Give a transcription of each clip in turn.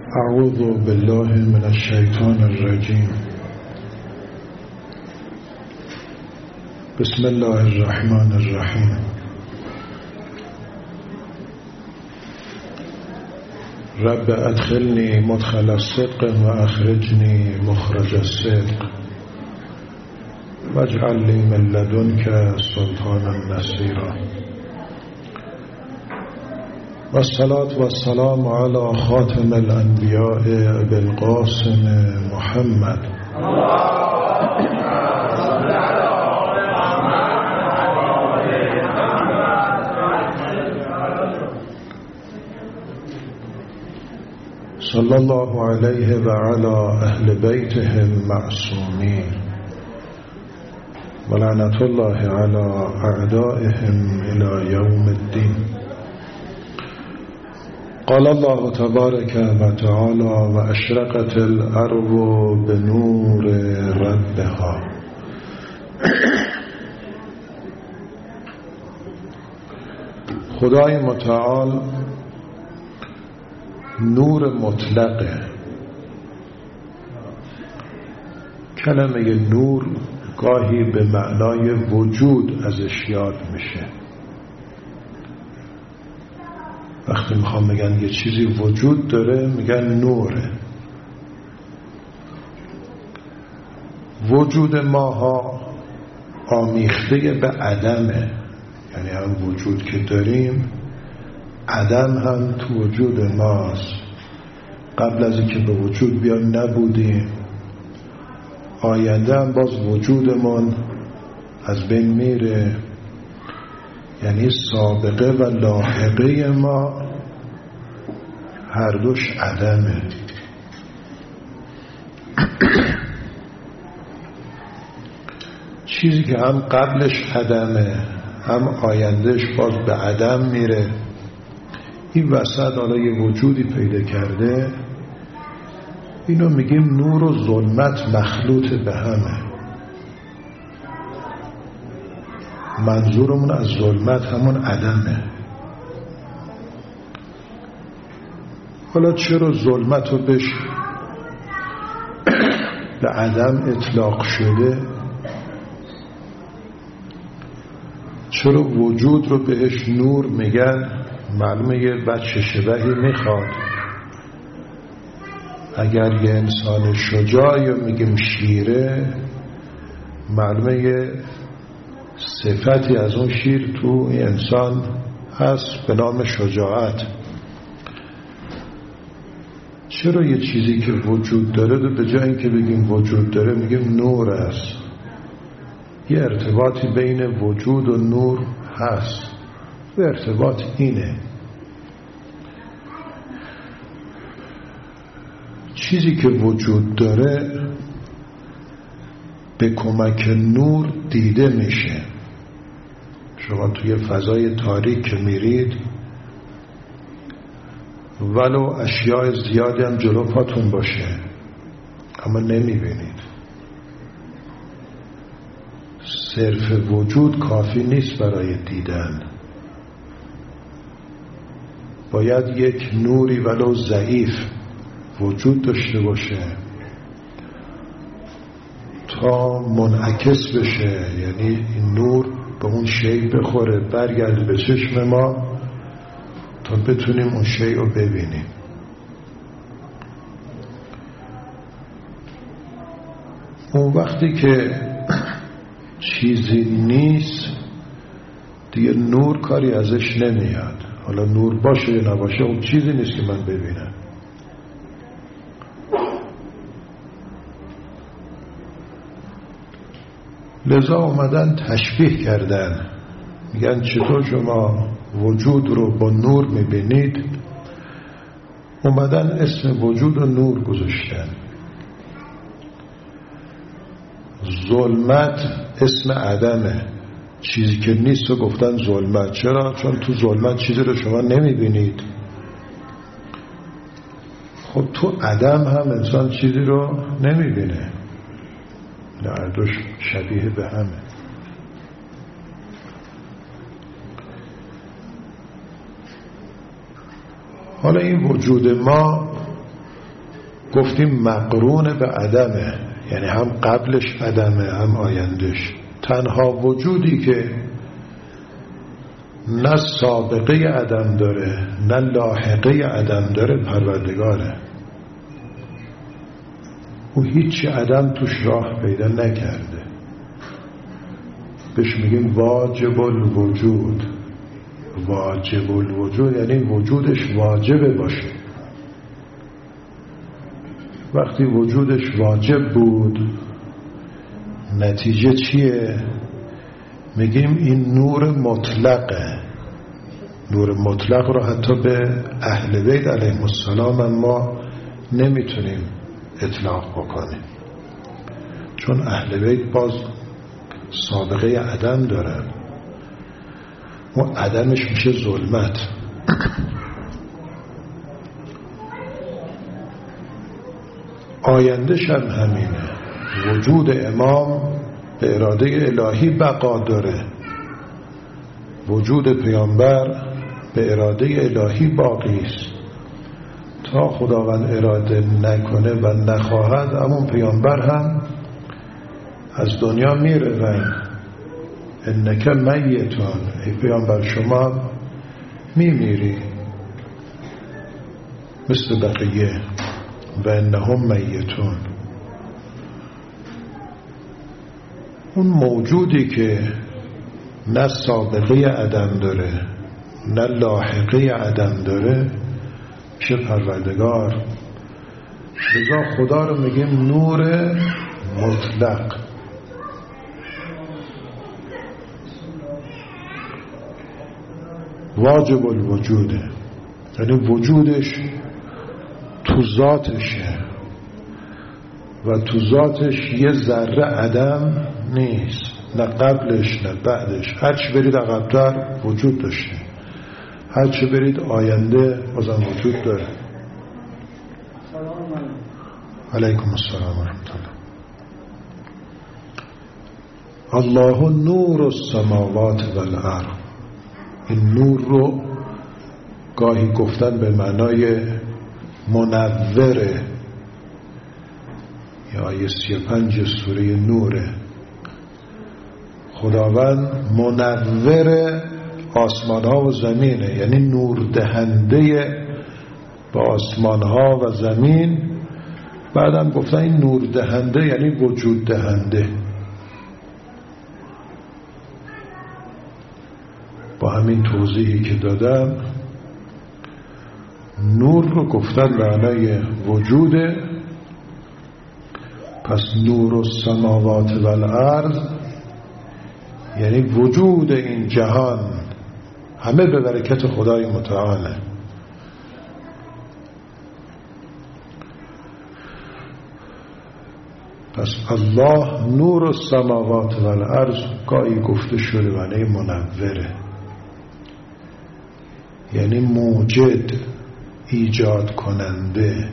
اعوذ بالله من الشیطان الرجیم. بسم الله الرحمن الرحیم. رب ادخلنی مدخل الصدق و اخرجنی مخرج الصدق واجعل لی من لدنک سلطانا نصیرا. والصلاة والسلام على خاتم الانبیاء بالقاسم محمد صلی الله علیه و علی اهل بیته المعصومین و لعنت الله علی اعدائهم الی یوم الدین. قال الله تبارک و تعالی و اشرقت الارض بنور ربها. خدای متعال نور مطلقه. کلمه نور گاهی به معنای وجود ازش یاد میشه. وقتی میخوام بگن یه چیزی وجود داره میگن نوره. وجود ماها آمیخته به عدمه، یعنی هم وجود که داریم عدم هم تو وجود ماست. قبل از اینکه به وجود بیان نبودیم، آینده هم باز وجودمون از بین میره. یعنی سابقه و لاحقه ما هر دوش عدمه. چیزی که هم قبلش عدمه هم آیندهش باز به عدم میره، این وسط حالا یه وجودی پیدا کرده. اینو میگیم نور و ظلمت مخلوط به همه. منظورمون از ظلمت همون عدمه. حالا چرا ظلمت رو بهش به عدم اطلاق شده؟ چرا وجود رو بهش نور میگن؟ معلومه یه بچه شبهی میخواد. اگر یه انسان شجاعی رو میگیم شیره، معلومه یه صفتی از اون شیر تو این انسان هست به نام شجاعت. چرا یه چیزی که وجود داره به جای اینکه بگیم وجود داره میگیم نور است؟ یه ارتباطی بین وجود و نور هست. و ارتباط اینه: چیزی که وجود داره به کمک نور دیده میشه. شما توی فضای تاریک که میرید ولو اشیاء زیادی هم جلو پاتون باشه اما نمیبینید. صرف وجود کافی نیست برای دیدن. باید یک نوری ولو ضعیف وجود داشته باشه تا منعکس بشه، یعنی این نور به اون شی بخوره برگرده به چشم ما تا بتونیم اون شی رو ببینیم. اون وقتی که چیزی نیست دیگه نور کاری ازش نمیاد. حالا نور باشه یا نباشه اون چیزی نیست که من ببینم. لذا اومدن تشبیه کردن، میگن چطور شما وجود رو با نور میبینید؟ اومدن اسم وجود رو نور گذاشتن. ظلمت اسم عدمه، چیزی که نیست رو گفتن ظلمت. چرا؟ چون تو ظلمت چیزی رو شما نمیبینید. خب تو عدم هم انسان چیزی رو نمیبینه. نه، دوش شبیه به همه. حالا این وجود ما گفتیم مقرون به عدمه، یعنی هم قبلش عدمه هم آیندش. تنها وجودی که نه سابقه عدم داره نه لاحقه عدم داره پروردگاره. او هیچ عدم توش راه پیدا نکرده. بهش میگیم واجب الوجود. واجب الوجود یعنی وجودش واجبه باشه. وقتی وجودش واجب بود نتیجه چیه؟ میگیم این نور مطلقه. نور مطلق رو حتی به اهل بیت علیهم السلام ما نمیتونیم اطلاق بکنیم، چون اهل بیت باز سابقه عدم دارن. و عدمش میشه ظلمت. آیندهش هم همینه. وجود امام به اراده الهی بقا داره، وجود پیامبر به اراده الهی باقی است. تا خداوند اراده نکنه و نخواهد همون پیامبر هم از دنیا میره. و انک میتون، ای پیامبر شما میمیری مثل بقیه. و انهم میتون. اون موجودی که نه سابقه عدم داره نه لاحقه عدم داره میشه پروردگار. لذا خدا رو میگیم نور مطلق. واجب الوجوده، یعنی وجودش تو ذاتشه و تو ذاتش یه ذره عدم نیست، نه قبلش نه بعدش. هرچی برید عقب‌تر وجود داشته، هرچی برید آینده بازم وجود داره. علیکم السلام و رحمت الله. الله نور السماوات والارض. این نور رو گاهی گفتن به معنای منوره. یا آیه 35 سوره نوره. خداوند منور آسمان ها و زمینه، یعنی نور دهنده با آسمان ها و زمین. بعدم گفتن این نور دهنده یعنی وجود دهنده. با همین توضیحی که دادم نور رو گفتن معنای وجوده. پس نور السماوات والارض یعنی وجود این جهان همه به برکت خدای متعاله. پس الله نور السماوات والارض گاهی گفته شده معنی منوره، یعنی موجد، ایجاد کننده.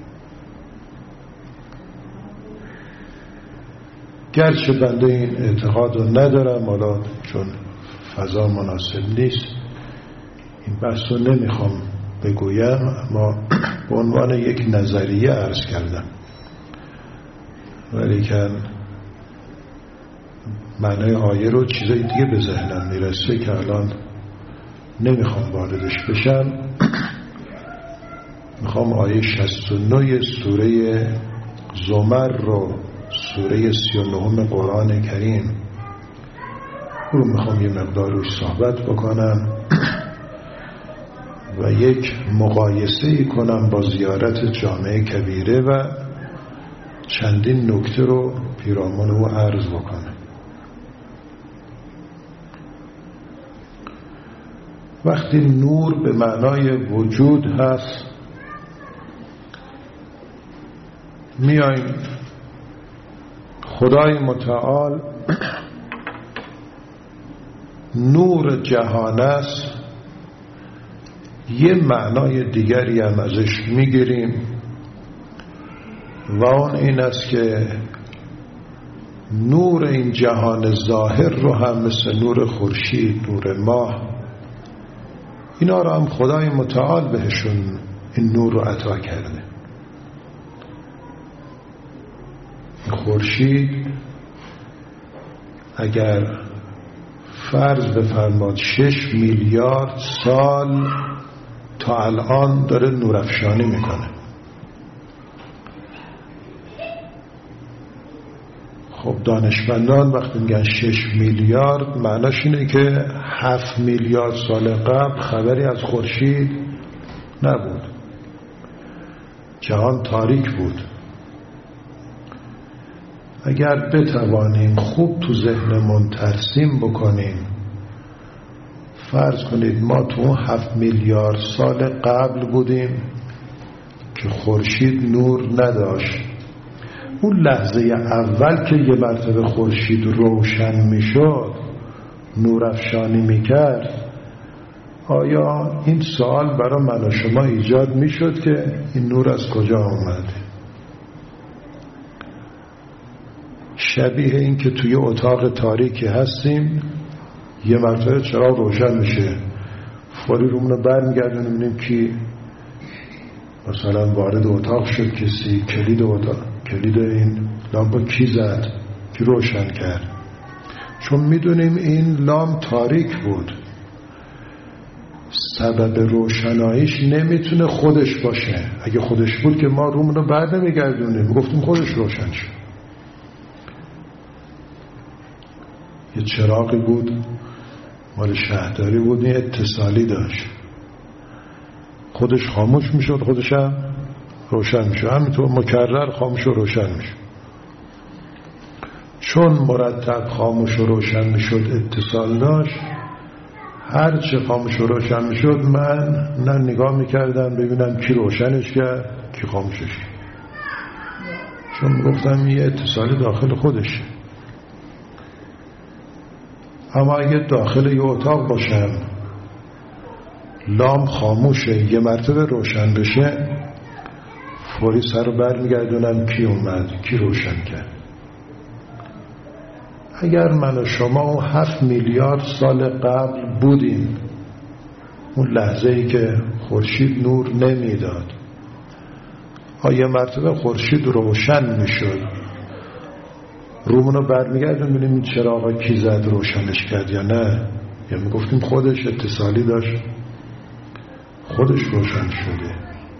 گرچه بنده این اعتقاد رو ندارم، حالا چون فضا مناسب نیست این بحث رو نمیخوام بگویم، اما به عنوان یک نظریه عرض کردم. ولیکن معنای آیه رو چیزای دیگه به ذهنم میرسه که الان نمیخوام واردش بشم. میخوام آیه 69 سوره زمر رو، سوره 39 قرآن کریم رو میخوام یه مقدار روش صحبت بکنم و یک مقایسه کنم با زیارت جامع کبیره و چندین نکته رو پیرامون او عرض بکنم. وقتی نور به معنای وجود هست، میایم خدای متعال نور جهان است، یه معنای دیگری هم ازش میگیریم و اون این است که نور این جهان ظاهر رو هم مثل نور خورشید، نور ماه، اینا رو هم خدای متعال بهشون این نور رو عطا کرده. خورشید اگر فرض بفرماد 6 میلیارد سال تا الان داره نورافشانی میکنه. خب دانشمندان وقتی میگن 6 میلیارد معناش اینه که 7 میلیارد سال قبل خبری از خورشید نبود، جهان تاریک بود. اگر بتوانیم خوب تو ذهنمون ترسیم بکنیم، فرض کنید ما تو 7 میلیارد سال قبل بودیم که خورشید نور نداشت. اون لحظه اول که یه مرتبه خورشید روشن میشد، نورافشانی میکرد، آیا این سوال برای من و شما ایجاد میشد که این نور از کجا آمده؟ شبیه این که توی اتاق تاریکی هستیم، یه مرتبه چراغ روشن میشه، فوری رومونو برمیگردونیم ببینیم کی مثلا وارد اتاق شد، کسی کلید این لامپ کی زد، کی روشن کرد. چون میدونیم این لامپ تاریک بود، سبب روشناییش نمیتونه خودش باشه. اگه خودش بود که ما رومونو بعد نمیگردونیم، گفتیم خودش روشن شد. یه چراغی بود مال شهرداری بود، این اتصالی داشت، خودش خاموش میشد، خودش هم روشن میشد، همینطور مکرر خاموش و روشن میشد. چون مرتب خاموش و روشن میشد، اتصال داشت، هر چه خاموش و روشن میشد من نه نگاه میکردم ببینم کی روشنش کرد کی خاموشش کرد، چون گفتم یه اتصالی داخل خودشه. اما اگه داخل یه اتاق باشم، لامپ خاموشه، یه مرتبه روشن بشه، فوری سر رو برمیگردونم کی اومد کی روشن کرد. اگر من و شما 7 میلیارد سال قبل بودیم، اون لحظه ای که خورشید نور نمیداد، یه مرتبه خورشید روشن میشد، رومونو برمیگردیم ببینیم این چراغا کی زد روشنش کرد یا نه، یا میگفتیم خودش اتصالی داشت خودش روشن شده.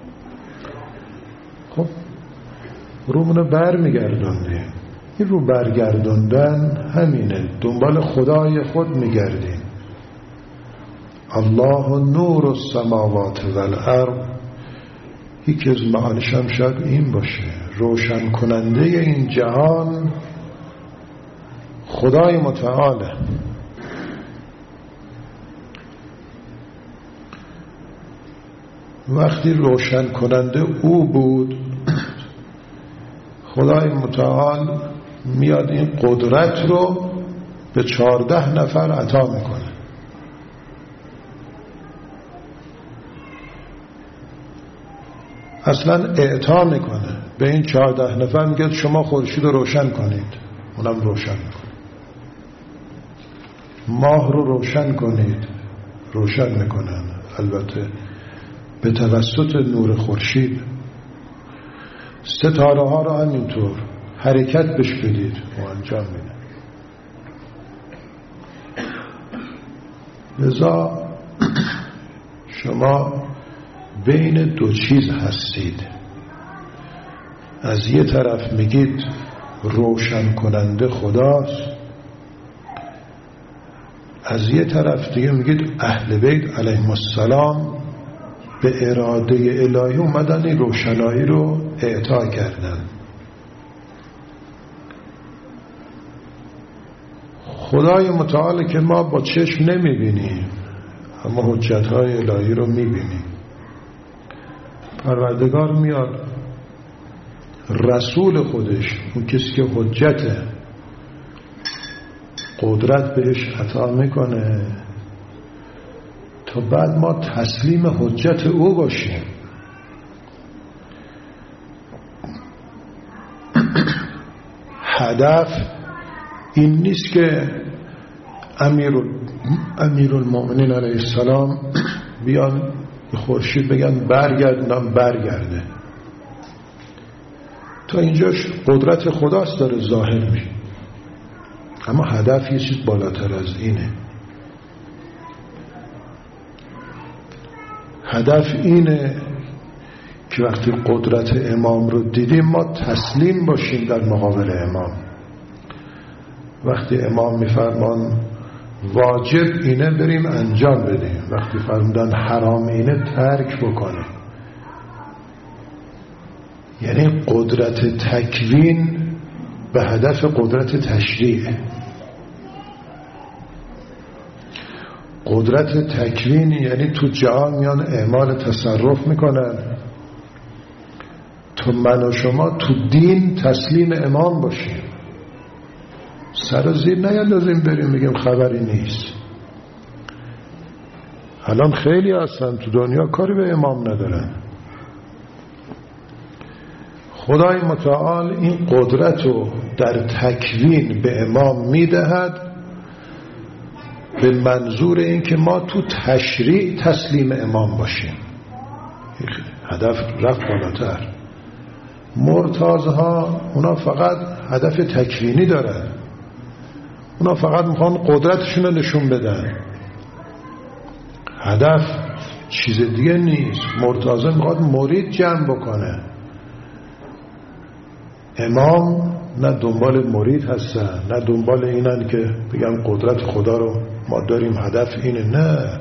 خب رومونو برمیگردوندیم. این رو برگردوندن همینه، دنبال خدای خود میگردیم. الله نور السماوات والارض، یکی از معانیش هم شاید این باشه، روشن کننده این جهان خدای متعاله. وقتی روشن کننده او بود، خدای متعال میاد این قدرت رو به 14 نفر عطا میکنه. اصلا اعطا میکنه به این 14 نفر، میگه شما خورشید رو روشن کنید، اونم روشن میکنه. ماه رو روشن کنید، روشن میکنن، البته به توسط نور خورشید. ستاره ها رو همینطور حرکت بش بدید و انجام میده. لذا شما بین دو چیز هستید. از یه طرف میگید روشن کننده خداست، از یه طرف دیگه میگید اهل بیت علیهم السلام به اراده الهی اومدن این روشنایی رو اعطا کردن. خدای متعال که ما با چشم نمیبینیم اما حجتهای الهی رو میبینیم. پروردگار میاد رسول خودش، اون کسی که حجته، قدرت بهش عطا میکنه تا بعد ما تسلیم حجت او باشیم. هدف این نیست که امیرالمؤمنین علیه السلام بیان به خورشید بگن برگردونم برگرده. تا اینجاش قدرت خداست داره ظاهر میشه، اما هدف یه چیز بالاتر از اینه. هدف اینه که وقتی قدرت امام رو دیدیم ما تسلیم باشیم در مقابل امام. وقتی امام میفرمان واجب اینه بریم انجام بدیم، وقتی فرمودن حرام اینه ترک بکنیم. یعنی قدرت تکوین به هدف قدرت تشریع. قدرت تکوین یعنی تو جهان میان اعمال تصرف میکنن، تو من و شما تو دین تسلیم امام باشیم، سر زیر نیندازیم بریم بگیم خبری نیست. الان خیلی هستن تو دنیا کاری به امام ندارن. خدای متعال این قدرت رو در تکوین به امام میدهد به منظور این که ما تو تشریع تسلیم امام باشیم. هدف رفت بالاتر. مرتضی‌ها اونا فقط هدف تکوینی دارن، اونا فقط میخوان قدرتشون رو نشون بدن، هدف چیز دیگه نیست. مرتضی میخواد مرید جمع بکنه، امام نه دنبال مرید هستن نه دنبال اینن که بگن قدرت خدا رو ما داریم هدف اینه، نه،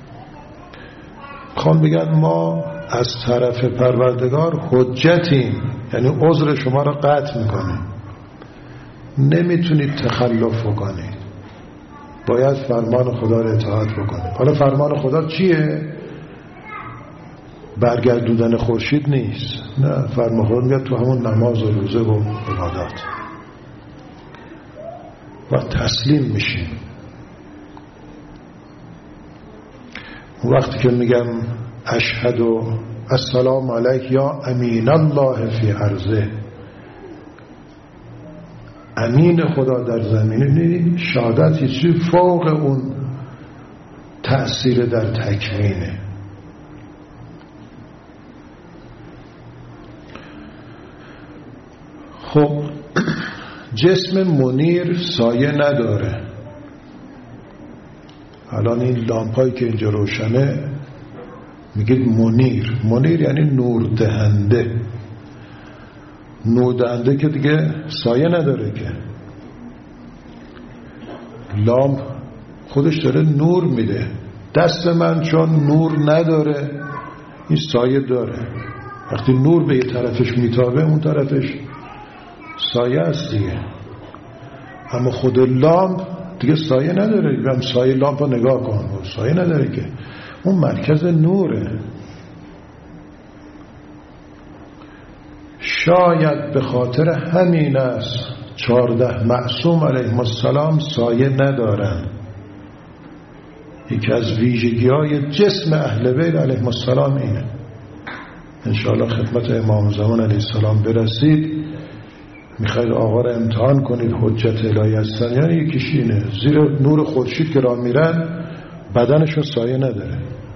میخوان بگن ما از طرف پروردگار حجتیم، یعنی عذر شما رو قطع میکنیم، نمیتونید تخلف بکنید، باید فرمان خدا رو اطاعت بکنید. حالا فرمان خدا چیه؟ برگردوندن خورشید نیست، نه، فرمان خدا میاد تو همون نماز و روزه و عبادات و تسلیم میشیم. وقتی که میگم اشهد السلام علیک یا امین الله فی ارضه، امین خدا در زمینه، شهادت چیزی فوق اون تأثیر در تکوینه. خب جسم منیر سایه نداره. الان این لامپایی که اینجا روشنه میگید منیر. منیر یعنی نور دهنده. نور دهنده که دیگه سایه نداره که. لامپ خودش داره نور میده. دست من چون نور نداره این سایه داره. وقتی نور به یه طرفش میتابه اون طرفش سایه است دیگه. اما خود لامپ دیگه سایه نداره. هم سایه لامپ رو نگاه کن، سایه نداره که، اون مرکز نوره. شاید به خاطر همین است 14 معصوم علیهم السلام سایه ندارن. یکی از ویژگی‌های جسم اهل بیت علیهم السلام اینه. انشاءالله خدمت امام زمان علیه السلام برسید، میخواید آقا را امتحان کنید حجت الهی هستن، یعنی یکیش اینه، زیر نور خورشید که راه میرن بدنشون سایه نداره.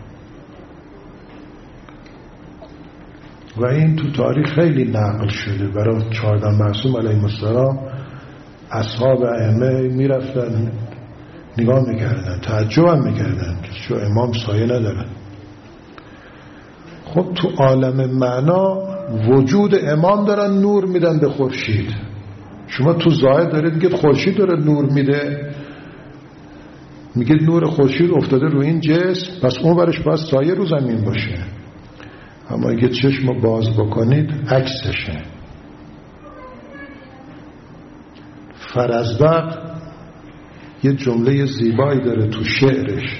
و این تو تاریخ خیلی نقل شده. برای 14 معصوم علیهم السلام اصحاب ائمه میرفتن نگاه میکردن، تعجب هم میکردن که چون امام سایه ندارن. خب تو عالم معنا وجود امام دارن نور میدن به خورشید. شما تو ظاهر دارید میگید خورشید داره نور میده، میگید نور خورشید افتاده روی این جسم، پس اون برش باید سایه رو زمین باشه. اما اگه چشم باز بکنید عکسشه. فرزدق یه جمله زیبایی داره تو شعرش،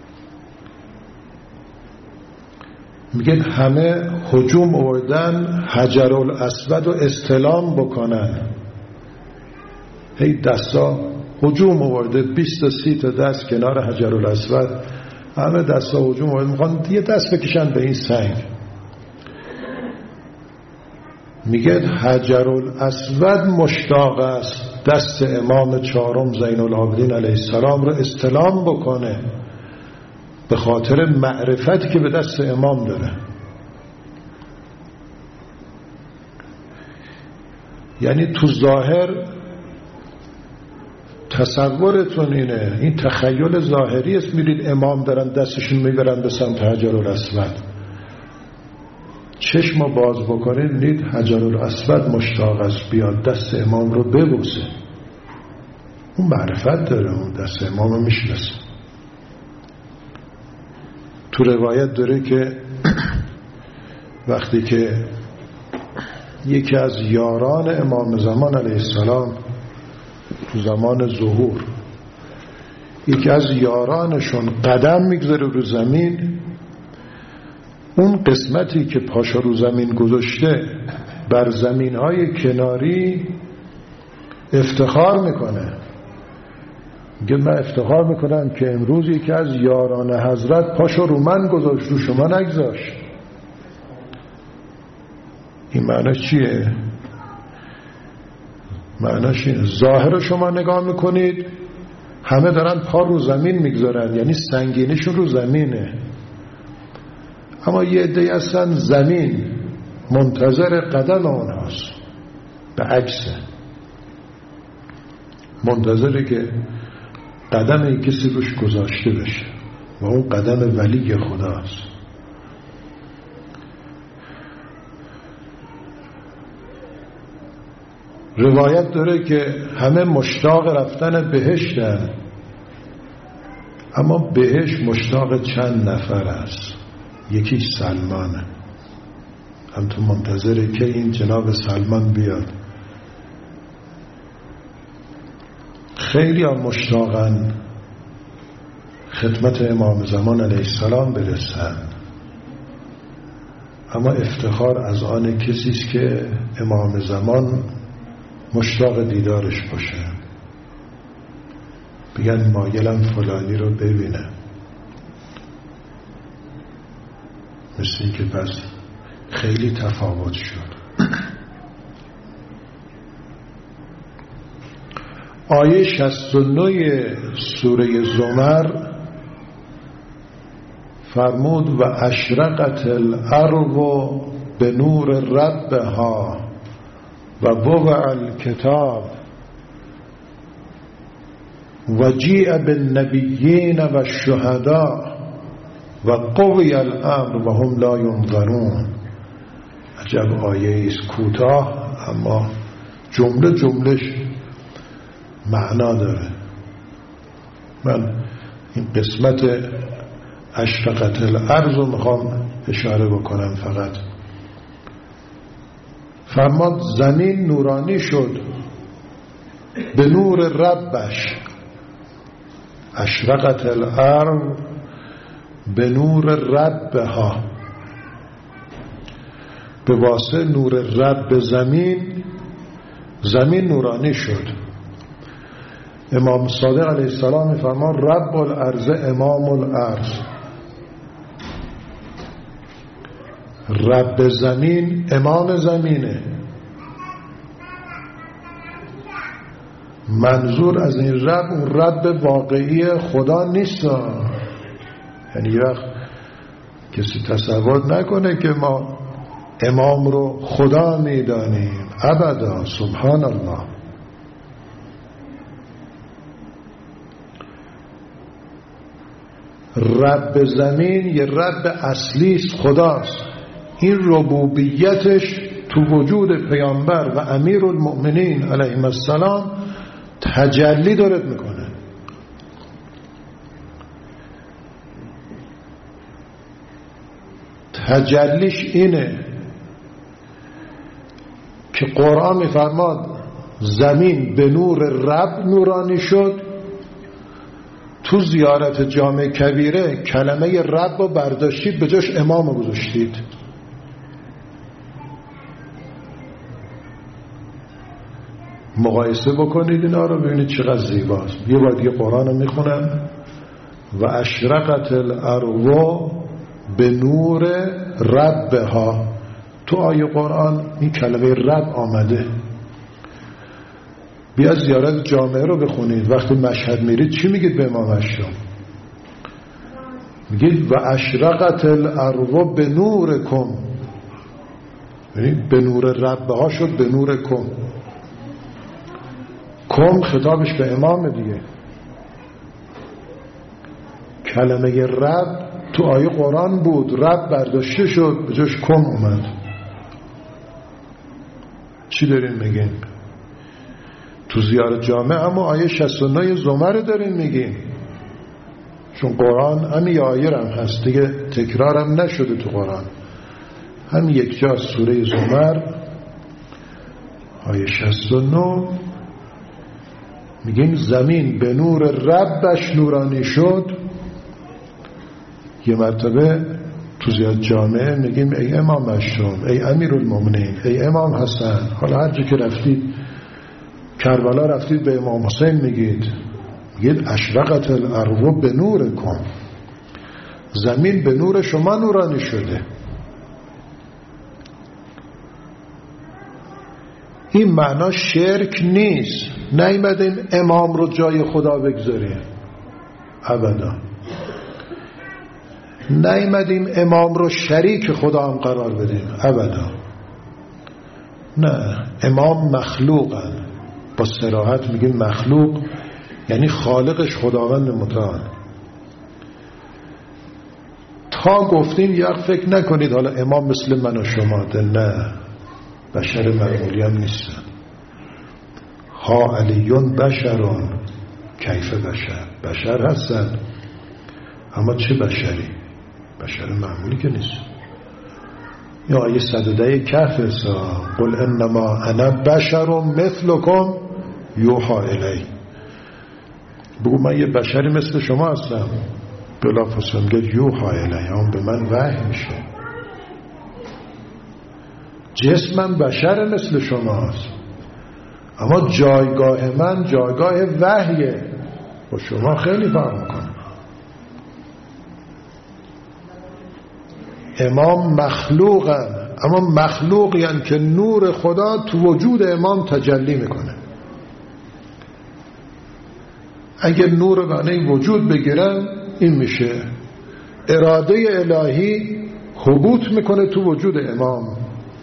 میگه همه هجوم آوردن حجرالاسود رو استلام بکنن. هی دستا هجوم آورده، 20 تا 30 تا دست کنار حجرالاسود، همه دستا هجوم آورده میخوان یه دست بکشن به این سنگ. میگه حجرالاسود مشتاق است دست امام چهارم زین العابدین علیه السلام رو استلام بکنه، به خاطر معرفتی که به دست امام داره. یعنی تو ظاهر تصورتون اینه، این تخیل ظاهری است، میرید امام دارن دستشون میبرن به سمت حجرالاسود، چشم رو باز بکنید دید حجرالاسود مشتاق است بیاد دست امام رو ببوسه. اون معرفت داره، اون دست امام رو میشناسه. تو روایت داره که وقتی که یکی از یاران امام زمان علیه السلام تو زمان ظهور یکی از یارانشون قدم میگذاره رو زمین، اون قسمتی که پاشو رو زمین گذاشته بر زمینهای کناری افتخار میکنه، میگه من افتخار میکنم که امروز یکی از یاران حضرت پاشو رو من گذاشت، رو شما نگذاشت. این معنی چیه؟ معنیش اینه ظاهر شما نگاه میکنید همه دارن پا رو زمین میگذارن، یعنی سنگینیشون رو زمینه، اما یه عده‌ای هستن زمین منتظر قدم اونهاست، به عکسه، منتظره که قدم کسی روش گذاشته بشه و اون قدم ولی خداست. روایت داره که همه مشتاق رفتن بهشتن، اما بهشت مشتاق چند نفر است. یکی سلمانه، هم تو منتظره که این جناب سلمان بیاد. خیلی هم مشتاقن خدمت امام زمان علیه السلام برسن، اما افتخار از آن کسی است که امام زمان مشتاق دیدارش باشه، بگن مایلم فلانی رو ببینه. مثل این که پس خیلی تفاوت شد. آیه 69 سوره زمر فرمود و اشرقت الارض به نور ربها و وضع الکتاب و جیء بالنبیین و الشهداء و قضی الامر و هم لا ینظرون. عجب آیه است، کوتاه اما جمله جملش معنا داره. من این قسمت اشرقت الارض رو میخوام اشاره بکنم فقط. فرماد زمین نورانی شد به نور ربش، اشرقت الارض به نور ربها، به واسطه نور رب زمین، زمین نورانی شد. امام صادق علیه السلام می‌فرماد رب الارض امام الارض، رب زمین امام زمینه. منظور از این رب اون رب واقعی خدا نیست، یعنی یه وقت کسی تصور نکنه که ما امام رو خدا میدانیم، ابدا، سبحان الله. رب زمین یه رب اصلیست، خداست. این ربوبیتش تو وجود پیامبر و امیرالمؤمنین علیهم السلام تجلی دارد میکنه. تجلیش اینه که قرآن میفرماد زمین به نور رب نورانی شد. تو زیارت جامع کبیره کلمه رب رو برداشتید به جاش امام رو گذاشتید. مقایسه بکنید اینا رو ببینید چقدر زیباست. یه بار دیگه قرآن رو میخونم و اشرقت الارض به نور ربها. تو آیه قرآن این کلمه رب آمده. بیا زیارت جامعه رو بخونید، وقتی مشهد میرید چی میگید به امام هشتم؟ میگید و اشرقت الارض به نورکم، یعنی به نور ربها شد به نورکم. کم خطابش به امام دیگه. کلمه رب تو آیه قرآن بود، رب برداشته شد به جاش کم اومد. چی دارین میگین؟ تو زیارت جامع اما آیه 69 زمر دارین میگین، چون قرآن همین آیه هم هست دیگه، تکرارم نشده تو قرآن، هم یک جا سوره زمر آیه 69 میگیم زمین به نور ربش نورانی شد. یه مرتبه تو زیارت جامع میگیم ای امام مشوم، ای امیرالمومنین، ای امام حسن. حالا هر جا که رفتید، کربلا رفتید به امام حسین میگید اشرقت الارض به نورکم، زمین به نور شما نورانی شده. این معنا شرک نیست. نیامدیم امام رو جای خدا بگذاریم، ابدا. نیامدیم امام رو شریک خدا هم قرار بدیم، ابدا. نه، امام مخلوقن. با صراحت میگیم مخلوق، یعنی خالقش خداوند متعال. تا گفتیم یا فکر نکنید حالا امام مثل من و شما، نه، بشر معمولی هم نیستن. ها علیون بشرون کیف بشر هستن، اما چه بشری؟ بشر معمولی که نیست. یا آیه 110 کهف قل انما انا بشر مثلکم یوحا الی، بگو من یه بشری مثل شما هستم. بلافاصله میگه یوحا الی، هم به من وحی میشه. جسمم بشر مثل شماست، اما جایگاه من جایگاه وحیه، با شما خیلی فرق میکنه. امام مخلوقن، اما مخلوقی هستند که نور خدا تو وجود امام تجلی میکنه. اگر نور معنی وجود بگیرن این میشه اراده الهی حبوط میکنه تو وجود امام.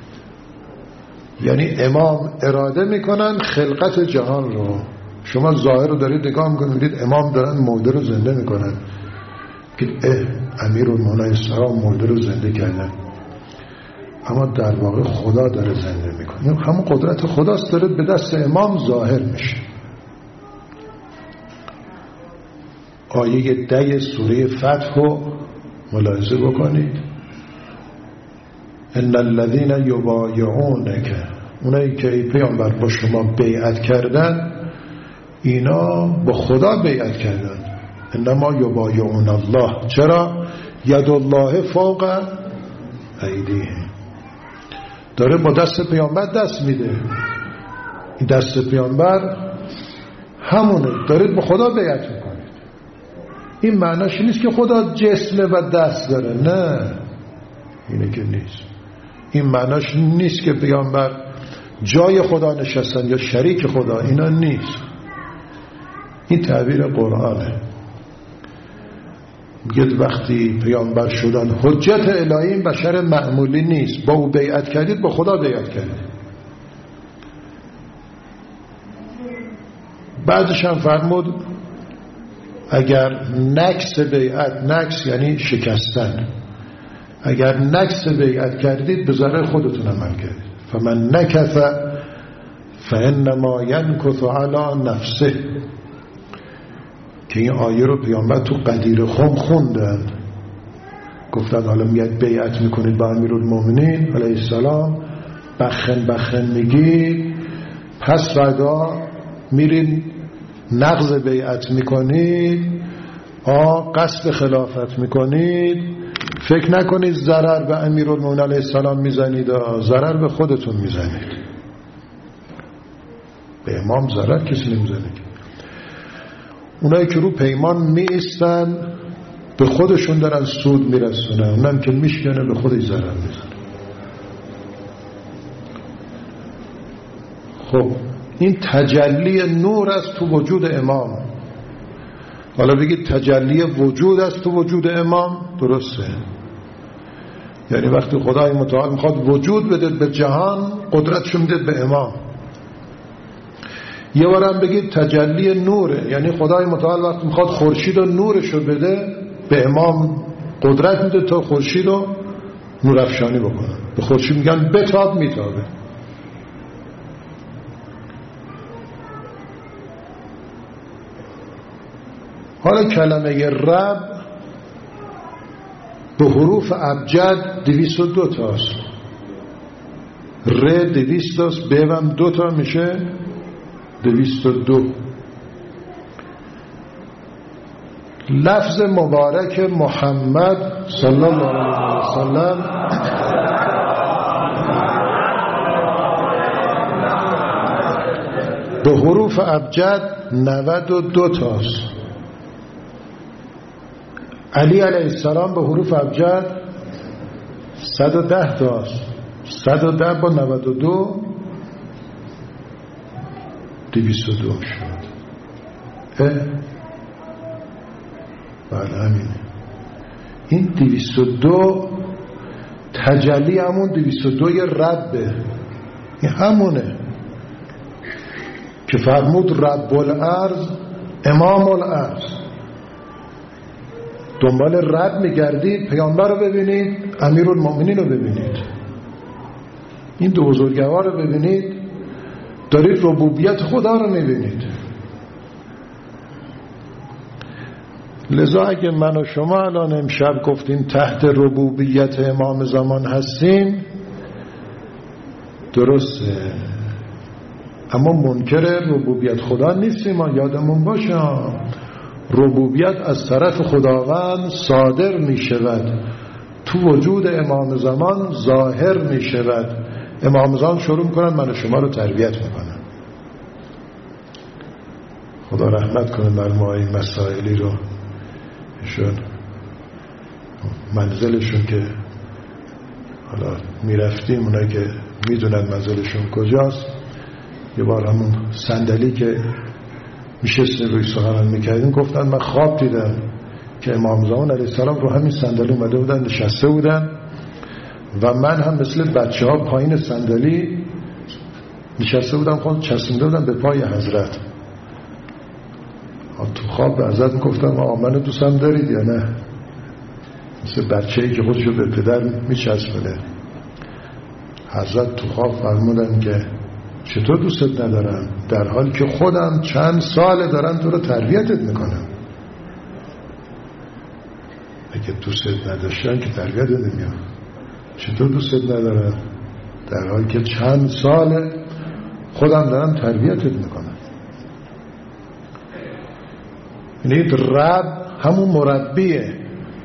یعنی امام اراده میکنن خلقت جهان رو. شما ظاهر رو دارید نگاه میکنید، امام دارن مرده رو زنده میکنن که امیرالمومنین السلام مرده رو زنده کردن، اما در واقع خدا داره زنده میکنه. همون قدرت خداست داره به دست امام ظاهر میشه. آیه 10 سوره فتح رو ملاحظه بکنید. ان الذين یبایعونک، اونایی که ای پیامبر با شما بیعت کردن، اینا با خدا بیعت کردن. انما یبایعون الله، چرا؟ ید الله فوق ایدیهم، داره با دست پیامبر دست میده. این دست پیامبر همونه، دارید با خدا بیعت میکنید. این معناش نیست که خدا جسم و دست داره، نه، اینه که نیست. این معناش نیست که پیامبر جای خدا نشستن یا شریک خدا، اینا نیست. این تعبیر قرآنه. میگه وقتی پیامبر شدن حجت الهی، این بشر معمولی نیست. با او بیعت کردید، با خدا بیعت کردید. بعدش هم فرمود اگر نکس بیعت، نکس یعنی شکستن، اگر نکس بیعت کردید به ضرر خودتون عمل کردید. فمن نکث فانما ینکث علی نفسه، که این آیه رو پیامبر تو قدیر خم خوندن. گفتن حالا میاد بیعت میکنید با امیرالمومنین علیه السلام، بخن میگید، پس فردا میرین نقض بیعت میکنید، قصد خلافت میکنید، فکر نکنید ضرر به امیرالمومنین علیه السلام میزنید، ضرر به خودتون میزنید. به امام ضرر کسی نمیزنید. اونایی که رو پیمان می ایستن به خودشون دارن سود میرسونن، اونم که میشکنه به خودش ضرر میزنه. خب این تجلی نور است تو وجود امام. حالا بگید تجلی وجود است تو وجود امام، درسته. یعنی وقتی خدای متعال میخواد وجود بده به جهان، قدرتشو میده به امام. یه بارم بگید تجلی نوره، یعنی خدای متعال وقتی میخواد خورشید و نورشو بده به امام قدرت میده تا خورشید رو نورافشانی بکنه. به خورشید میگن بتاب، میتابه. حالا کلمه رب به حروف ابجد 202 تاست. ر 200 تاست، ب هم 2 تا میشه 202. لفظ مبارک محمد صلی الله علیه و سلم به حروف ابجد 92 تاست. علی علیه السلام به حروف ابجد 110 تاست. 110 با 92 202 شد. بله همینه. این 202 تجلی همون 202 ربه. این همونه که فرمود رب الارض امام الارض. دنبال رب میگردید، پیامبر رو ببینید، امیرالمومنین رو ببینید، این دو بزرگوار رو ببینید، دارید ربوبیت خدا رو میبینید. لذا اگه من و شما الان امشب گفتیم تحت ربوبیت امام زمان هستیم درسته، اما منکر ربوبیت خدا نیستیم. ما یادمون باشه ربوبیت از طرف خداوند صادر می شود، تو وجود امام زمان ظاهر می شود. امام زمان شروع میکنن من و شما رو تربیت میکنن. خدا رحمت کنه بر ما این مسائلی رو. ایشون منزلشون که حالا میرفتیم، اونایی که میدونن منزلشون کجاست، یه بار همون صندلی که میشستیم روی سخنرانی میکردیم گفتن من خواب دیدم که امام زمان علیه السلام رو همین صندلی اومده بودن نشسته بودن و من هم مثل بچه ها پایین صندلی نشسته بودم، خود چسبونده بودم به پای حضرت. تو خواب به حضرت میگفتم منو دوستم دارید یا نه؟ مثل بچه‌ای که خودشو به پدر میچسبونه. حضرت تو خواب فرمودن که چطور دوستت ندارم، در حالی که خودم چند سال دارم تو رو تربیتت میکنم. اگه دوستت نداشتن که تربیتت نمیام. چطور دوستت ندارم در حالی که چند سال خودم دارم تربیتت میکنم. یعنی رب همون مربیه.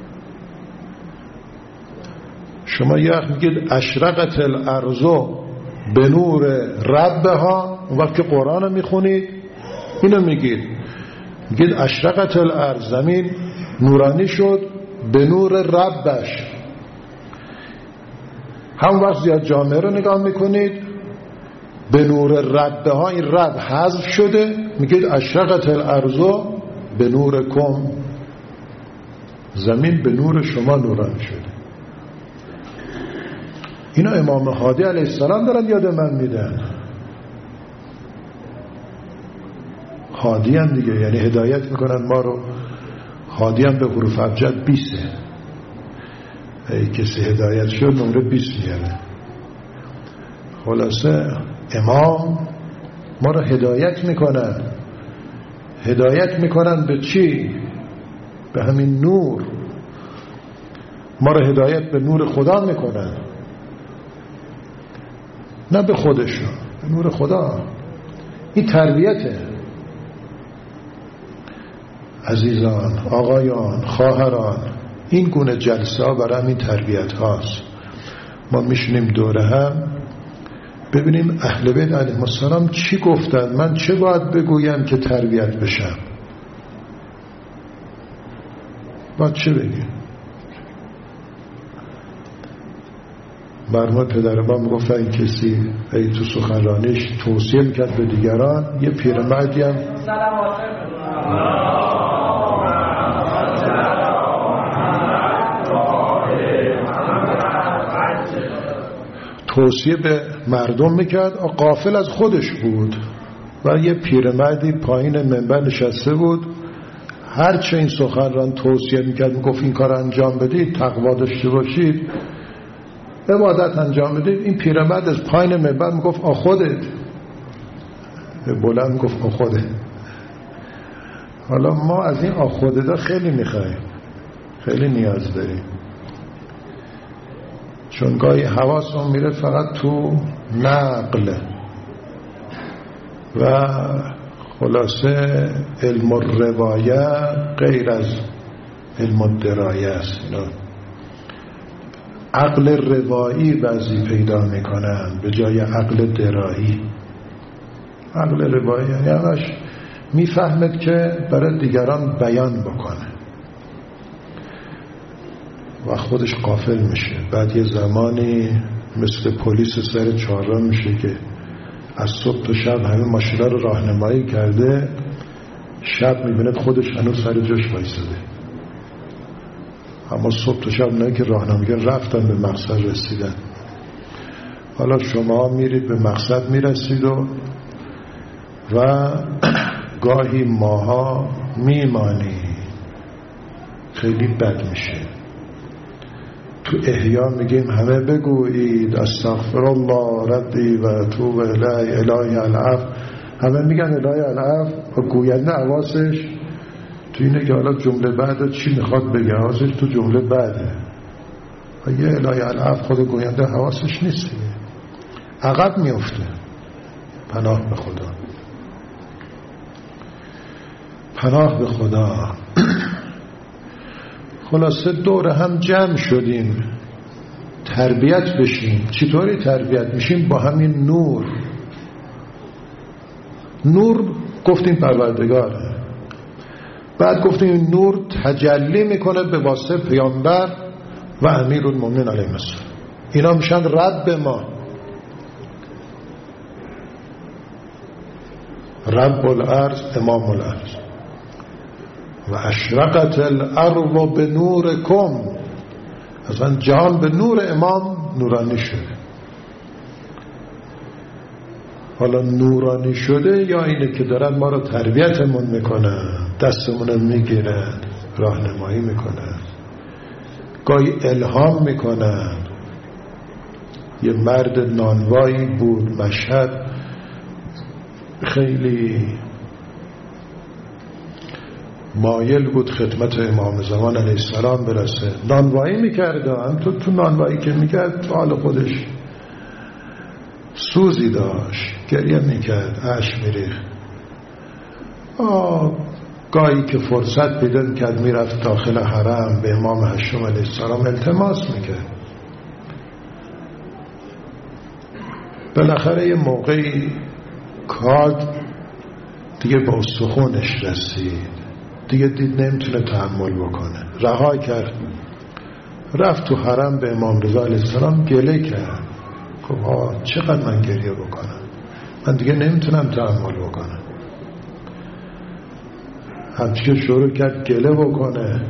شما یه وقت میگید اشرقت الارض به نور ربها، اون وقت که قرآن رو میخونید اینو میگید اشرقت الارض، زمین نورانی شد به نور ربش. همون وقت زیاد جامعه رو نگاه میکنید به نور ربها، این رب حذف شده، میگید اشرقت الارض به نور کم، زمین به نور شما نورانی شده. اینا امام هادی علیه السلام دارن یاد من میدن. هادی هم دیگه، یعنی هدایت میکنن ما رو. هادی هم به حروف ابجد 20. ای کسی هدایت شد نمره 20 میاره. خلاصه امام ما رو هدایت میکنن. هدایت میکنن به چی؟ به همین نور. ما رو هدایت به نور خدا میکنن، نه به خودشون، به نور خدا. این تربیته. عزیزان، آقایان، خواهران، این گونه جلسه ها برای این تربیت هاست. ما میشینیم دوره هم ببینیم اهل بیت علیهم السلام چی گفتن، من چه باید بگویم که تربیت بشم، باید چه بگیم. مرحوم پدر ما میگفت این کسی ای تو سخنرانیش توصیه میکرد به دیگران، یه پیرمردی هم توصیه به مردم میکرد، غافل از خودش بود. و یه پیرمردی پایین منبر نشسته بود، هرچه این سخنران توصیه میکرد میگفت این کار انجام بدید، تقوا داشته باشید، عبادت انجام بدید، این پیرمرد از پایین منبر میگفت خودت، بلند میگفت خودت. حالا ما از این خودت خیلی میخوایم، خیلی نیاز داریم، چون گاهی حواسمون میره فقط تو نقل و خلاصه علم الروایه غیر از علم الدرایه است. عقل روایی بعضی پیدا میکنن به جای عقل درایی. عقل روایی یعنی همش میفهمد که برای دیگران بیان بکنه و خودش غافل میشه. بعد یه زمانی مثل پلیس سر چهارراه میشه که از صبح تا شب همه ماشینا رو راهنمایی کرده، شب میبیند خودش هنوز سر جاش وایساده، اما صبح تا شب نه که راهنمایی رفتن به مقصد رسیدن. حالا شما میرید به مقصد میرسید و گاهی ماها میمانی، خیلی بد میشه. تو احیا میگیم همه بگویید استغفر الله ربی و توب الیه الهی العفو، همه میگن الهی العفو و گوینده حواسش تو اینه که حالا جمله بعد چی میخواد بگه، حواسش تو جمله بعده و یه الهی العفو خود گوینده حواسش نیست، عقب میفته. پناه به خدا، پناه به خدا. خلاصه دور هم جمع شدیم تربیت بشیم. چطوری تربیت میشیم؟ با همین نور. نور گفتیم پروردگاره، بعد گفتیم این نور تجلی میکنه به واسطه پیامبر و امیرالمومنین علیه السلام، اینا میشن رب ما، رب الارض امام الارض. و اشرقت الارض به نورکم، اصلا جهان به نور امام نورانی شده. حالا نورانی شده یا اینه که دارن ما رو تربیتمون میکنن، دستمون میگیرن، راهنمایی میکنن، گاهی الهام میکنن. یه مرد نانوایی بود مشهد، خیلی مایل بود خدمت امام زمان علیه السلام برسه، نانوایی میکرده. هم تو نانوایی که میکرد حال خودش سوزی داشت، گریه میکرد، اشک میریخت. گاهی که فرصت پیدا میکرد میرفت داخل حرم به امام هشتم علیه السلام التماس میکرد. بالاخره یه موقعی کاد دیگه با استخونش رسید، دیگه دید نمیتونه تحمل بکنه، رها کرد، رفت تو حرم به امام رضا علیه السلام گله کرد. گفت چقدر من گریه بکنم، من دیگه نمیتونم تحمل بکنم. همچنین شروع کرد گله بکنه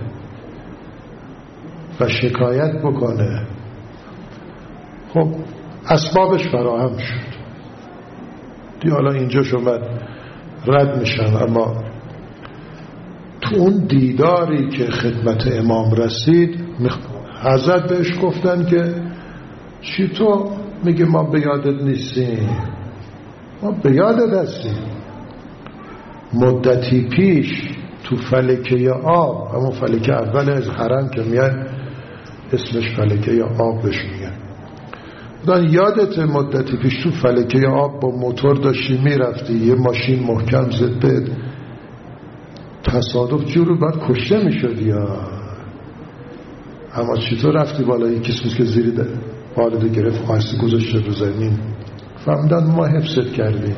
و شکایت بکنه. خب اسبابش فراهم شد دیگه، حالا اینجا شما رد میشن. اما تو اون دیداری که خدمت امام رسید، حضرت بهش گفتن که چی تو میگه ما به یادت نیستیم؟ ما به یادت هستیم. مدتی پیش تو فلکه آب، همون فلکه اول از حرم که میان اسمش فلکه آب بهش میگن، یادت مدتی پیش تو فلکه آب با موتور داشتی میرفتی، یه ماشین محکم زد بهت، تصادف جورو باید کشته میشد یا اما چطور رفتی بالا؟ یکی کسی که زیری والده گرفت آیسته گذاشته رو زمین، فهمدن ما حفظت کردیم،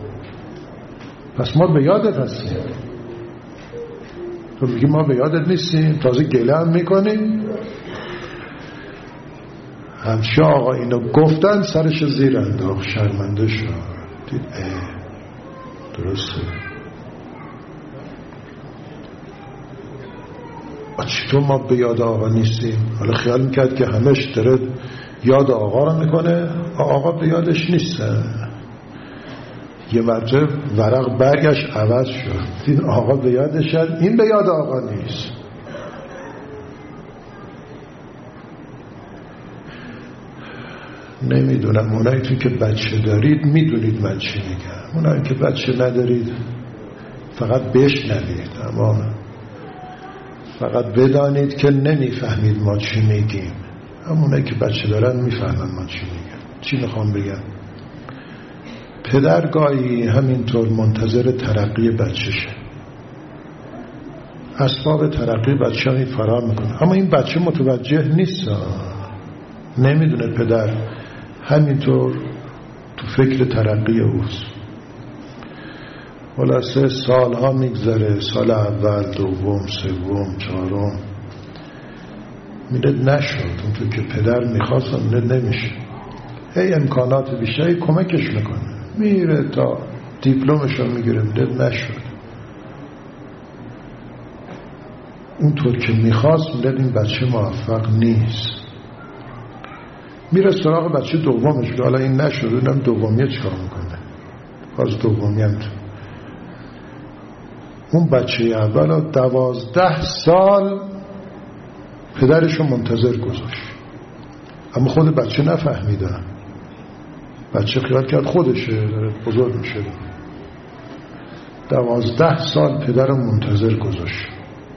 پس ما به یادت هستیم. تو میگی ما به یادت نیستیم، تازه گله هم میکنیم. همشه آقا اینو گفتن سرش زیر انداخت، شرمنده شد، دید درسته. چطور ما به یاد آقا نیستیم؟ حالا خیال میکرد که همش داره یاد آقا رو میکنه، آقا به یادش نیستن. یه مرتبه ورق برگشت عوض شد، این آقا به یادش شد، این به یاد آقا نیست. نمیدونم اونایی تو که بچه دارید میدونید من چی میگم، اونایی که بچه ندارید فقط بشنوید، اما فقط بدانید که نمیفهمید ما چی میگیم. همونایی که بچه دارن میفهمن ما چی میگم. چی میخوام بگم؟ پدر گاهی همینطور منتظر ترقی بچهشه، اسباب ترقی بچه هایی فراهم میکنه، اما این بچه متوجه نیست، نمیدونه پدر همینطور تو فکر ترقی اوست. خلاصه سالها میگذره، سال اول، دوم، سوم، چهارم، میره نشد اونطور که پدر میخواست، میره نمیشه. هی امکانات بیشتری کمکش میکنه، میره تا دیپلمش رو میگیره، میره نشد اونطور که میخواست، میره این بچه موفق نیست. میره سراغ بچه دومش، که حالا این نشد، اونم دومیه چکار میکنه، باز دومی هم تو. اون بچه اول 12 سال پدرشو منتظر گذاشت، اما خود بچه نفهمیدن. بچه خیال کرد خودشه داره بزرگ میشه. 12 سال پدر منتظر گذاشت.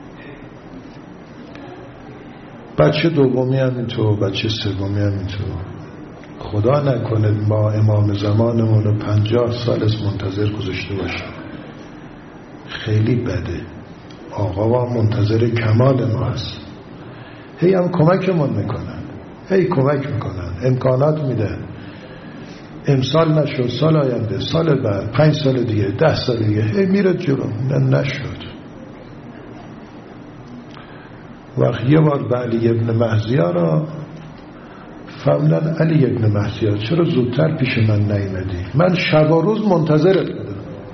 بچه دومی هم اینطور، بچه سومی هم اینطور. خدا نکنه ما امام زمانمون رو 50 سال منتظر گذاشته باشیم، خیلی بده. آقا منتظر کمال ما هست، هی هم کمکمون میکنن، هی کمک میکنن، امکانات میدن. امسال نشد، سال آینده، سال بعد، 5 سال دیگه، 10 سال دیگه، هی میره جلو. نشد. وقت یه بار به علی ابن مهزیار را فهمیدن، علی ابن مهزیار چرا زودتر پیش من نیامدی؟ من شب و روز منتظرت بودم.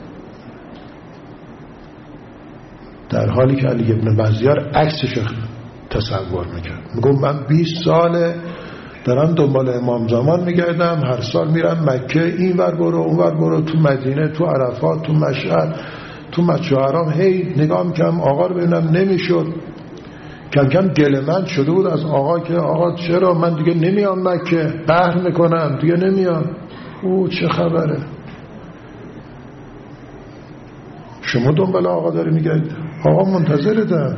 در حالی که علی ابن مهزیار عکسش تصور میکرد، میگم من 20 ساله دارم دنبال امام زمان میگردم، هر سال میرم مکه، این ور برو اون ور برو، تو مدینه، تو عرفات، تو مشعر، تو مسجد حرام، هی نگاه میکنم آقا رو ببینم، نمیشد. کم کم گله‌مند شده بود از آقا که آقا چرا من دیگه نمیام مکه، قهر میکنم دیگه نمیام. او چه خبره؟ شما دنبال آقا داری میگردید، آقا منتظرتن.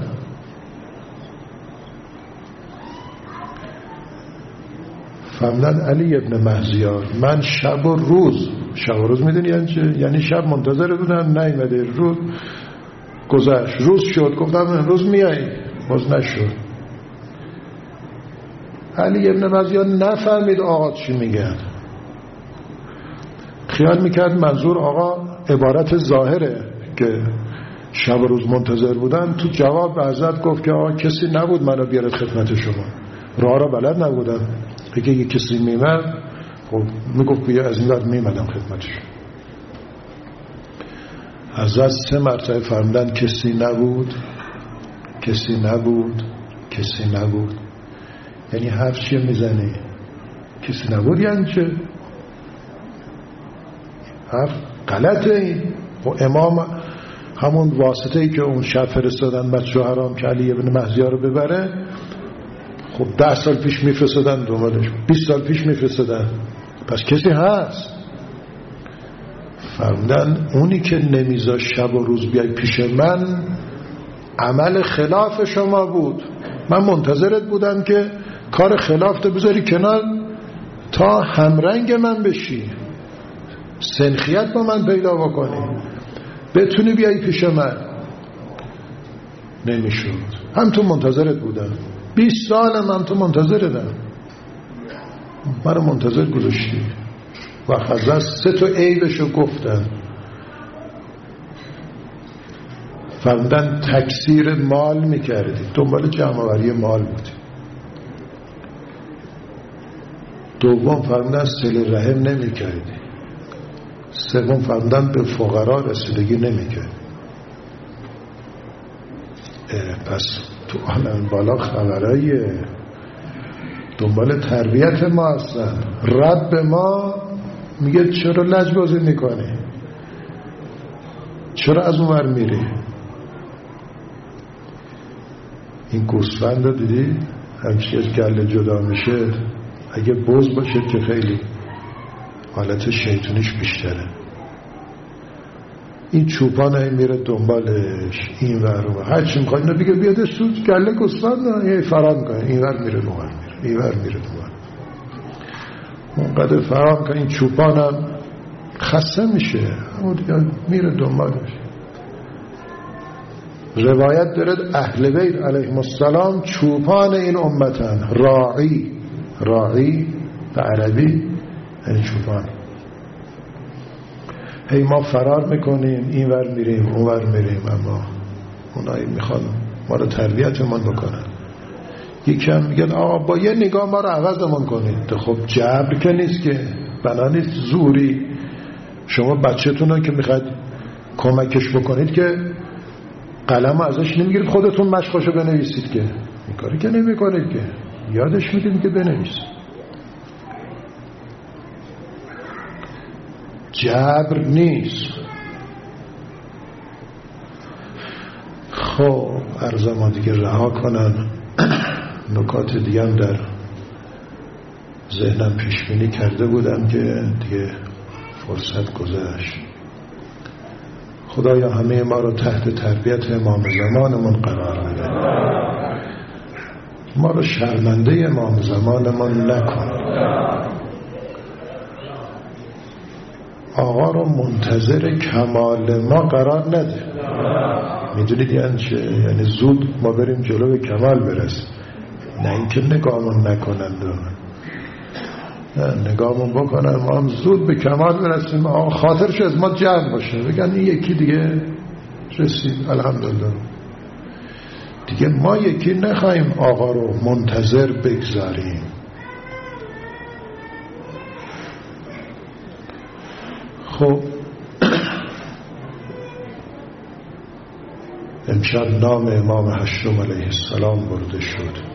فهمیدن علی ابن مهزیار من شب و روز، شب و روز میدونی یعنی چه؟ یعنی شب منتظر بودم نیامده، روز گذشت، روز شد، گفتم امروز میای، باز نشد. علی ابن مهزیار نفهمید آقا چی میگن، خیال میکرد منظور آقا عبارت ظاهره که شب و روز منتظر بودن. تو جواب به حضرت گفت که آقا کسی نبود منو بیاره خدمت شما، راه را بلد نبودم، اگه یه کسی میمد خب میگفت بیا از این ور میمدم خدمتش. حضرت 3 مرتبه فرمودن کسی نبود، کسی نبود، کسی نبود. یعنی حرف چیه میزنی؟ کسی نبود یعنی چه؟ حرف غلطه. این و امام همون واسطه ای که اون شب فرستادن مسجد حرام که علی ابن مهزیار رو ببره، خب 10 سال پیش میفرستادن دنبالش، 20 سال پیش میفرستادن، پس کسی هست. فرمودن اونی که نمیذاش شب و روز بیای پیش من عمل خلاف شما بود، من منتظرت بودم که کار خلاف تو بذاری کنار تا همرنگ من بشی، سنخیت با من پیدا بکنی، بتونی بیای پیش من. نمیشد. هم تو منتظرت بودم، 20 سالم هم تو منتظرتم، منو منتظر گذاشتی. و حضرت 3 تا عیبشو گفتن. فرمودن تکثیر مال میکردی، دنبال جمع‌آوری مال بودی. دوم فرمودن صله رحم نمیکردی. سوم فرمودن به فقرا رسیدگی نمیکردی. پس تو عالم بالا خبرای دنبال تربیت ما هستن. رب ما میگه چرا لجبازی میکنی؟ چرا از اونور میری؟ این گوسفند رو دیدی؟ همچی از گله جدا میشه، اگه بز باشه که خیلی حالت شیطونیش بیشتره. این چوپان میره دنبالش این ور و هر چی میخواد اینو بگه بیاده سود گله گوسفند یه فرار میکنه، این ور میره اون ور میره، این ور میره اون ور. اونقدر فرار میکنه این چوپانم خسته میشه، اما دیگه میره دنبالش. روایت دارد اهل بیت علیهم السلام چوپان این امتن. راعی به عربی یعنی چوپان. هی ما فرار میکنیم این ور میریم اون ور میریم، اما اونایی میخوان ما رو تربیتمون بکنن. یکی هم میگن آقا با یه نگاه ما رو عوضمون کنید. خب جبر که نیست که، بنا نیست زوری. شما بچه‌تون رو که میخواید کمکش بکنید که قلم ازش نمیگیرید خودتون مشقشو بنویسید که، این کاری که نمیکنید که، یادش میدید که بنویسید. جبر نیست. خب عرض ما دیگه رها کنن. نکات دیگه هم در ذهنم پیش بینی کرده بودم که دیگه فرصت گذشت. خدایا همه ما رو تحت تربیت امام زمانمون قرار بده، ما رو شرمنده امام زمانمون نکن. آقا رو منتظر کمال ما قرار نده. میدونید یعنی چه؟ یعنی زود ما بریم جلو به کمال برسیم، نه اینکه نگاهمون نکنند، نه نگاهمون بکنن ما هم زود به کمال برسیم. آقا خاطرش از ما جمع باشه، بگن این یکی دیگه رسید الحمدلله. دیگه ما یکی نخواهیم آقا رو منتظر بگذاریم. خب امشب نام امام هشتم علیه السلام برده شد.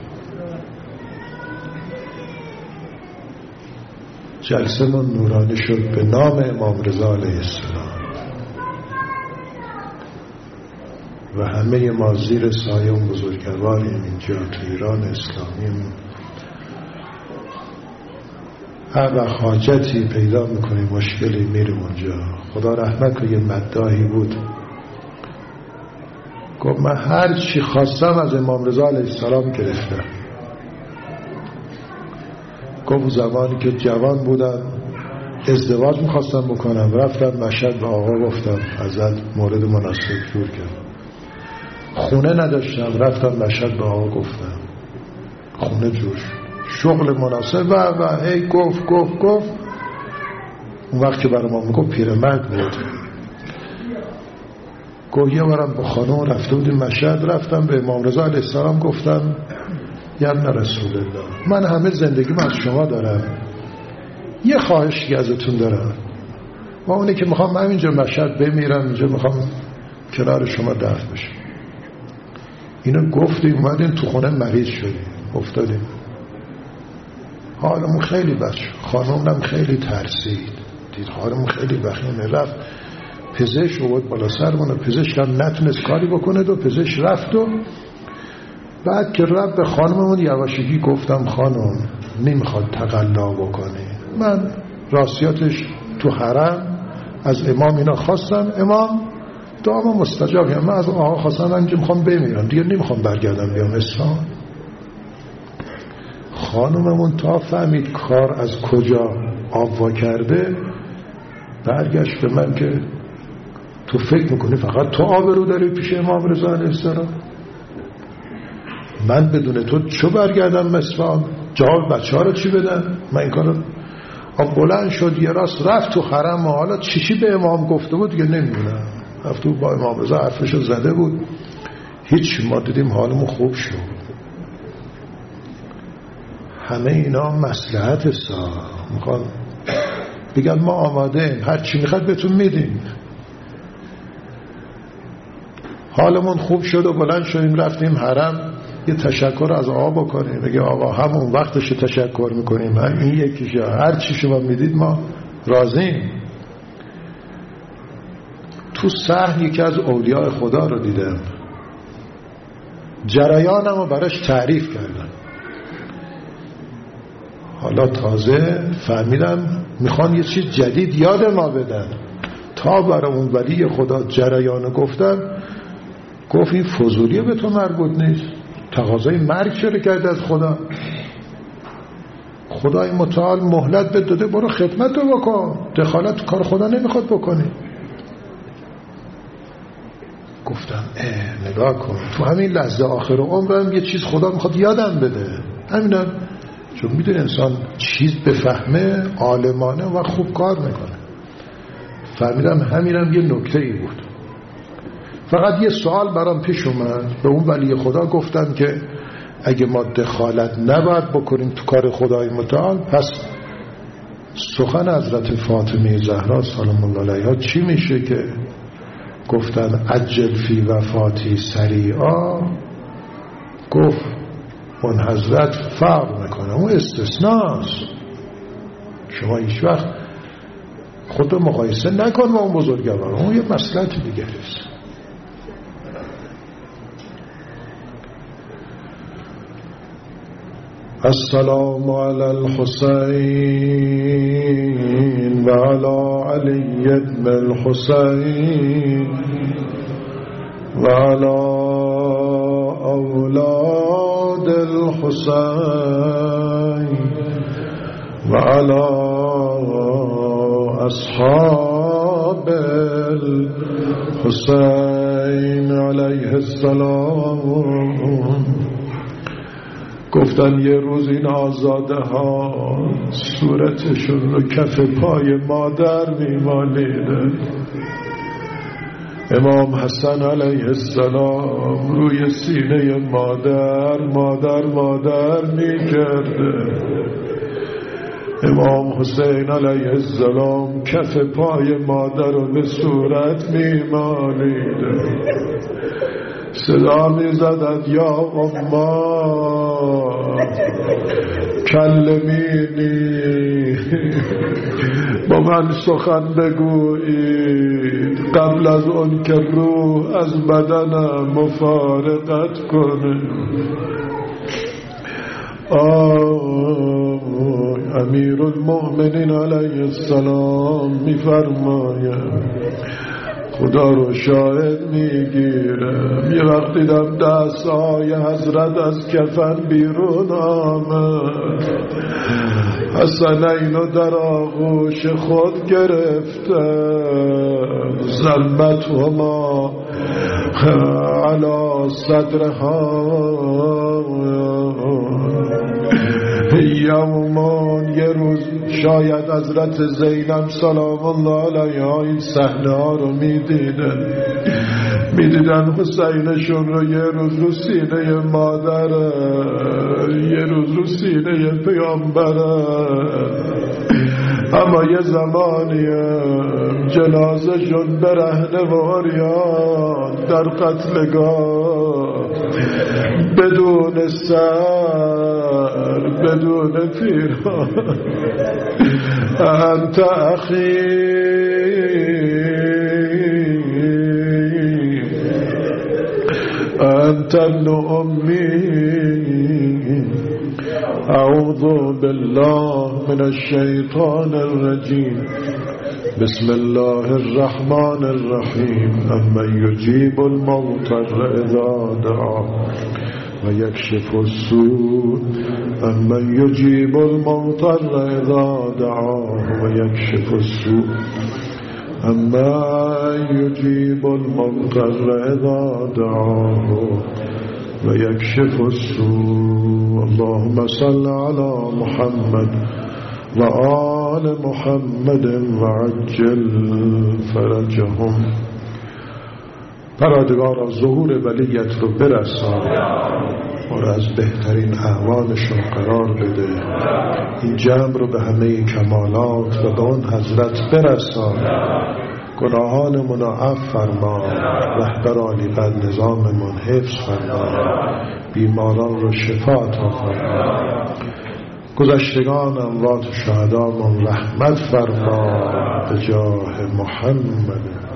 جلسه من نورانی شد به نام امام رضا علیه السلام و همه ما زیر سایه بزرگواریم اینجا تو ایران اسلامی. هر وقت حاجتی پیدا میکنیم مشکلی میریم اونجا. خدا رحمت کنه، یه مداحی بود گفت من هر چی خواستم از امام رضا علیه السلام گرفتم. گفت زمانی که جوان بودم ازدواج میخواستم بکنم، رفتم مشهد به آقا گفتم ازت مورد مناسب جور کرد. خونه نداشتم، رفتم مشهد به آقا گفتم خونه جور شد. شغل مناسب و هی گفت اون وقت که برای ما میگفت پیرمرد بود. گفت یه بارم با خانم رفته بودیم مشهد، رفتم به امام رضا علیه السلام گفتم یا ابن رسول الله من همه زندگیم از شما دارم، یه خواهشی ازتون دارم و اونه که میخوام من اینجا مشهد بمیرم، اینجا میخوام کنار شما دفن بشم. اینو گفتیم اومدیم تو خونه مریض شدیم افتادیم، حالمون خیلی بد شد. خانمم خیلی ترسید، دید حالمون خیلی وخیمه. رفت پزشک آورد بالا سرمون، پزشک هم نتونست کاری بکنه و پزشک رفت. و بعد که رفت به خانممون یواشکی گفتم خانم نمیخواد تقلا بکنه. من راستیاتش تو حرم از امام اینا خواستم، امام دعا مستجابه. من از آقا خواستم من اینجا میخوام بمیرم دیگه، نمیخوام برگردم بیام اسلام. خانممون تا فهمید کار از کجا آوا کرده برگشت به من که تو فکر میکنی فقط تو آبرو داری پیش امام رضا علیه السلام؟ من بدون تو چو برگردم اصفهان؟ جواب بچه ها رو چی بدم؟ من این کارو بلند شد یه راست رفت تو حرم و حالا چی به امام گفته بود دیگه نمیدونم. رفت با امام رضا حرفشو زده بود، هیچ. ما دیدیم حالمون خوب شد. همه اینا مصلحت میخوان بگن ما آماده ایم، هر چی میخواد بهتون میدیم. حالمون خوب شد و بلند شدیم رفتیم حرم یه تشکر از آقا بکنیم، بگه آقا همون وقتش تشکر میکنیم، این یکیشه، هر چی شما میدید ما راضیم. تو صحن یکی از اولیاء خدا رو دیدم، جریانم رو براش تعریف کردم. حالا تازه فهمیدم میخوان یه چیز جدید یاد ما بدن. تا برای اون ولی خدا جریان گفتم، گفت این فضولیه به تو مربوط نیست، تقاضای مرگ چرا کرد از خدا؟ خدای متعال مهلت بهت داده، برو خدمت رو بکن، دخالت تو کار خدا نمیخواد بکنی. گفتم نگاه کن، تو همین لحظه آخر عمرم یه چیز خدا میخواد یادم بده. همینم، چون میدونه انسان چیز بفهمه عالمانه و خوب کار میکنه. فهمیدم همینم یه نکته ای بود. فقط یه سوال برام پیش اومد. به اون ولی خدا گفتن که اگه ما دخالت نباید بکنیم تو کار خدای متعال، پس سخن حضرت فاطمه زهرا سلام الله علیها چی میشه که گفتن عجل فی وفاتی سریعا؟ گفت اون حضرت فرق میکنه، اون استثناست. شما هیچ وقت خود رو مقایسه نکن با اون بزرگوار، اون یه مسئله دیگه است. السلام علی الحسین و علی علی ابن الحسین و علی اولاد الحسین و علی اصحاب الحسین علیه السلام. گفتن یه روز این آزاده ها صورتشون رو کف پای مادر میمالیده. امام حسن علیه السلام روی سینه مادر مادر مادر میکرده. امام حسین علیه السلام کف پای مادر رو به صورت میمالیده. صدا میزدند یا اما کلمینی، با من سخن بگویید قبل از اون که روح از بدنم مفارقت کنه. امیر المؤمنین علیه السلام میفرماید خدا رو شاهد میگیرم، یه وقت دیدم دستای حضرت از کفن بیرون آمد، حسنین رو در آغوش خود گرفتم، ظلمت هما علی صدرها. یومان یه روز شاید حضرت زینب سلام الله علیها این صحنه ها رو میدیدن حسینشون رو یه روز رو سینه مادره، یه روز رو سینه پیامبره. اما یه زمانیه جنازه شد به رهنوریان در قتلگاه، بدون سر بدون پیران. انت اخی انت ابن امی. اعوذ بالله من الشیطان الرجیم. بسم الله الرحمن الرحیم. امن یجیب المضطر اذا دعاه و یکشف السوء. امن یجیب المضطر اذا دعاه و یکشف السوء. امن یجیب المضطر اذا دعاه و یکشف السوء. اللهم صل علی محمد و آل محمد و عجل فرجهم. پروردگارا ظهور ولیت رو برسان، ما رو از بهترین احوالشون قرار بده، این جمع رو به همه کمالات و به اون حضرت برسان، گناهانمون رو عفو فرما، رهبر عالی قدر نظاممون حفظ فرما، بیماران رو شفا عطا فرما، گذشتگان اموات شهدامون رحمت فرما به جاه محمد.